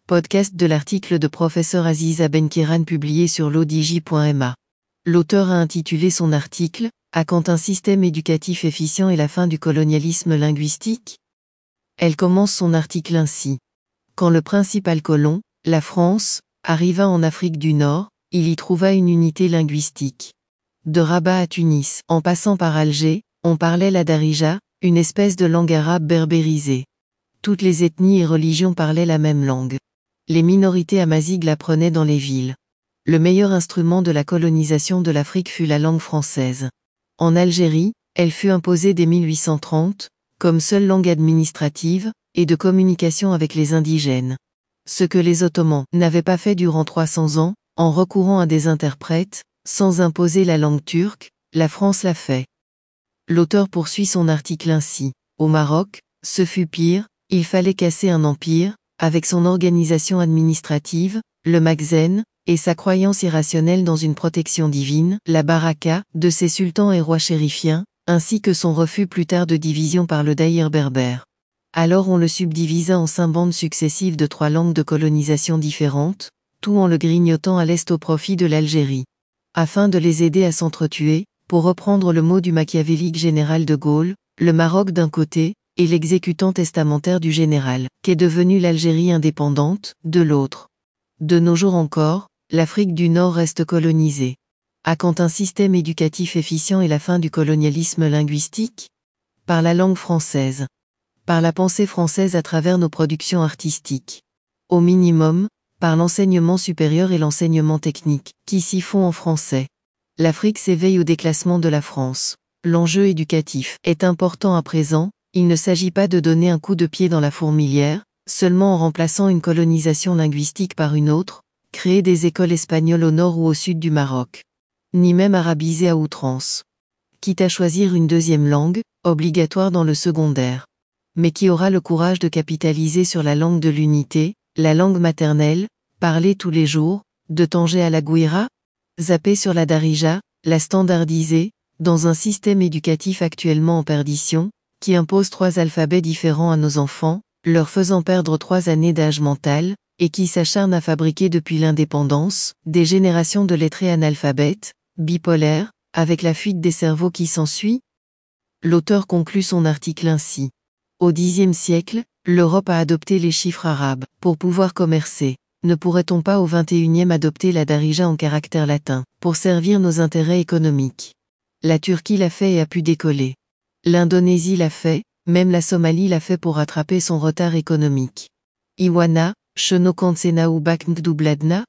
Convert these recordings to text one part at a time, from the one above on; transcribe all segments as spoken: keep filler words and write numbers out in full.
podcast de l'article de professeur Aziza Benkiran publié sur lodigi point m a. L'auteur a intitulé son article « À quand un système éducatif efficient et la fin du colonialisme linguistique ?» Elle commence son article ainsi. Quand le principal colon, la France, arriva en Afrique du Nord, il y trouva une unité linguistique. De Rabat à Tunis, en passant par Alger, on parlait la darija, une espèce de langue arabe berbérisée. Toutes les ethnies et religions parlaient la même langue. Les minorités amazighes l'apprenaient dans les villes. Le meilleur instrument de la colonisation de l'Afrique fut la langue française. En Algérie, elle fut imposée dès mille huit cent trente, comme seule langue administrative, et de communication avec les indigènes. Ce que les Ottomans n'avaient pas fait durant trois cents ans, en recourant à des interprètes, sans imposer la langue turque, la France l'a fait. L'auteur poursuit son article ainsi. Au Maroc, ce fut pire, il fallait casser un empire, avec son organisation administrative, le makhzen, et sa croyance irrationnelle dans une protection divine, la baraka, de ses sultans et rois chérifiens, ainsi que son refus plus tard de division par le daïr berbère. Alors on le subdivisa en cinq bandes successives de trois langues de colonisation différentes, tout en le grignotant à l'est au profit de l'Algérie. Afin de les aider à s'entretuer, pour reprendre le mot du machiavélique général de Gaulle, le Maroc d'un côté, et l'exécutant testamentaire du général, qu'est devenue l'Algérie indépendante, de l'autre. De nos jours encore, l'Afrique du Nord reste colonisée. À quand un système éducatif efficient et la fin du colonialisme linguistique ? Par la langue française. Par la pensée française à travers nos productions artistiques. Au minimum, par l'enseignement supérieur et l'enseignement technique, qui s'y font en français. L'Afrique s'éveille au déclassement de la France. L'enjeu éducatif est important à présent, il ne s'agit pas de donner un coup de pied dans la fourmilière, seulement en remplaçant une colonisation linguistique par une autre, créer des écoles espagnoles au nord ou au sud du Maroc. Ni même arabiser à outrance. Quitte à choisir une deuxième langue, obligatoire dans le secondaire. Mais qui aura le courage de capitaliser sur la langue de l'unité, la langue maternelle, parlée tous les jours, de Tanger à la Gouira, zapper sur la darija, la standardiser, dans un système éducatif actuellement en perdition, qui impose trois alphabets différents à nos enfants, leur faisant perdre trois années d'âge mental, et qui s'acharne à fabriquer depuis l'indépendance, des générations de lettrés analphabètes, bipolaires, avec la fuite des cerveaux qui s'ensuit. L'auteur conclut son article ainsi. Au dixième siècle, l'Europe a adopté les chiffres arabes, pour pouvoir commercer. Ne pourrait-on pas au vingt et unième adopter la darija en caractère latin, pour servir nos intérêts économiques? La Turquie l'a fait et a pu décoller. L'Indonésie l'a fait, même la Somalie l'a fait pour rattraper son retard économique. Iwana, Shenokantsena ou Bakndubladna?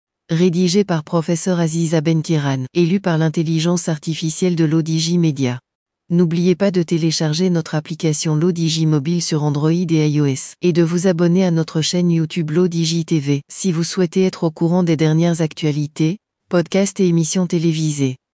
Rédigé par professeur Aziza Benkiran, élu par l'intelligence artificielle de Lodigi Media. N'oubliez pas de télécharger notre application Lodigi Mobile sur Android et iOS, et de vous abonner à notre chaîne YouTube Lodigi T V, si vous souhaitez être au courant des dernières actualités, podcasts et émissions télévisées.